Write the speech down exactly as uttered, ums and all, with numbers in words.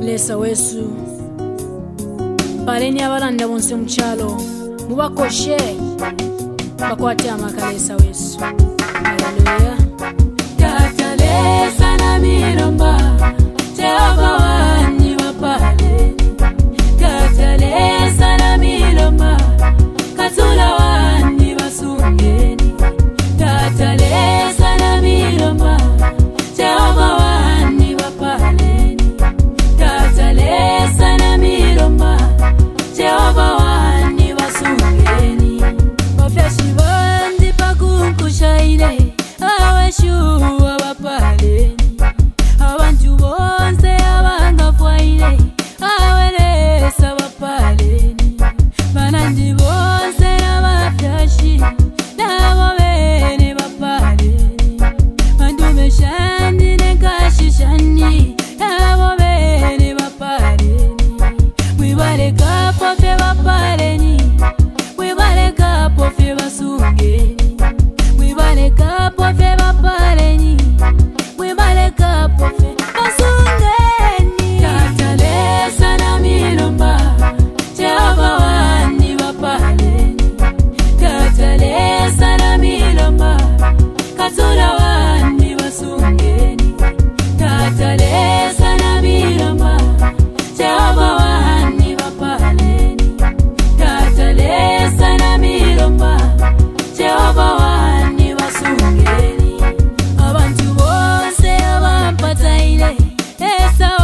Lesa wesu Baleni abalanda bonse mchalo mubakoshe bakwate amakalesa wesu. Hallelujah. Katalesa na miromba Jehova wani wapale. Katalesa na miromba Katula wani wasungeni. Katalesa na miromba Jehova wani wapale. Katalesa na miromba Jehova wani wasungeni. Wafyashi wandi pakunkushaile aweshuwa wapale. Abantu bonse abangafwaile awelesa wapale. Banandi bonse abafyashi nabo bene wapale. Mandume shandi nenkashishani nabo bene wapale. Mwibale kapo fe wapale ni mwibale kapo fe wasungeni. Mwibale kapo fe wapale ni mwibale kapo fe wasungeni. Katalesa na miromba Jehova wani wapale. Katalesa na miromba Katula wani wasungeni. Katalesa na miromba Jehova wani wapale. Katalesa na miromba Jehova wani wasungeni. Abantu bonse abampataile esa